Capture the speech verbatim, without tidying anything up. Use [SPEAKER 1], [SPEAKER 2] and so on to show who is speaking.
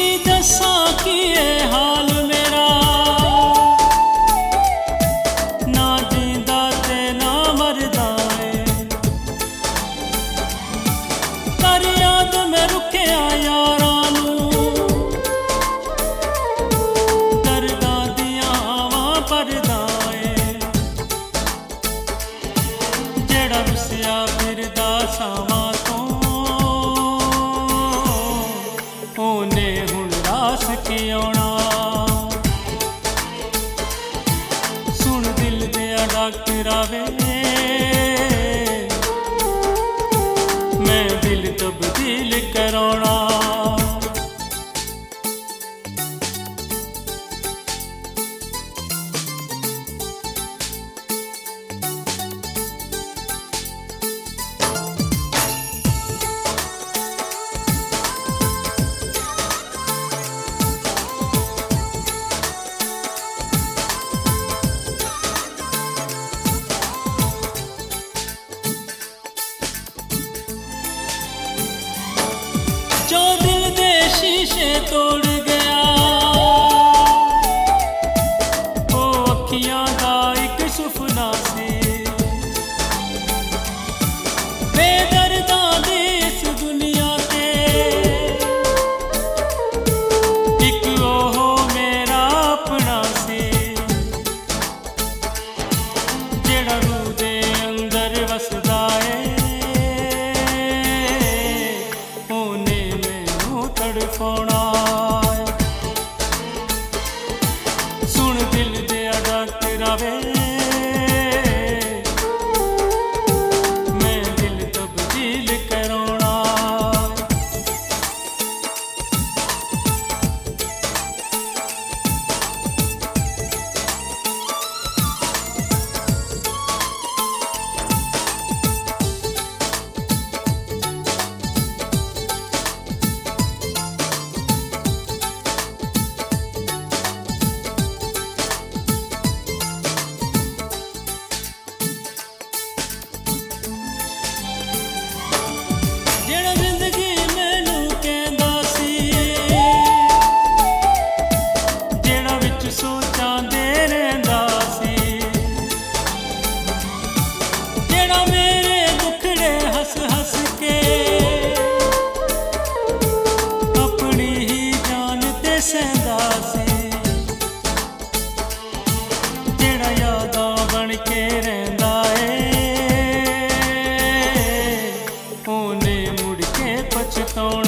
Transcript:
[SPEAKER 1] दसा की ये हाल मेरा, ना जींदा ते ना मरदा है। कर याद में रुकिया यारां नूं, दर्दां दियां आवां भरदा है। जेड़ा रुसिया फिरदा सावां तो ओने हुण रास की आउणा। सुन दिल दिया डाक्टरा वे, मैं दिल तब्दील कराउणा। जो दिल दे शीशे तोड़ गया, ओ अखियां दा इक सुफना सी। बेदर्दां दी इस दुनिया ते इक ओहो मेरा अपना सी। जेड़ा रूह दे अंदर वसदा है, तड़फाउणा। सुन दिल दिया डाक्टरा वे, मैं दिल तब्दील कराउणा। जेड़ा जिंदगी मैनू कहंदा सी, जेड़ा विच सोचां दे रहिंदा सी, जेड़ा मेरे दुखड़े हस हस के अपनी ही जान ते सहंदा सी। जेड़ा यादां बन के रहिंदा है, ओने मुड़ के पछताउणा।